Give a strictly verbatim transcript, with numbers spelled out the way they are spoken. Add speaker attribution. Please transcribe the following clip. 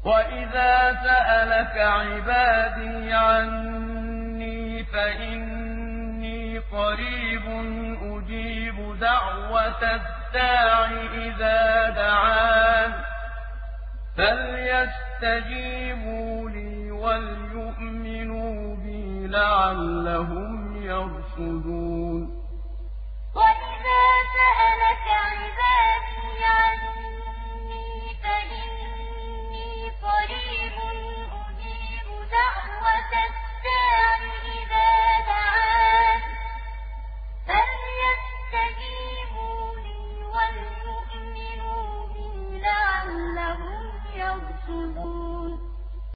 Speaker 1: وَإِذَا سَأَلَكَ عِبَادِي عَنِّي فَإِنِّي قَرِيبٌ أُجِيبُ دَعْوَةَ الدَّاعِ إِذَا دَعَانِ ۖ فَلْيَسْتَجِيبُوا لِي وَلْيُؤْمِنُوا بِي لَعَلَّهُمْ يَرْشُدُونَ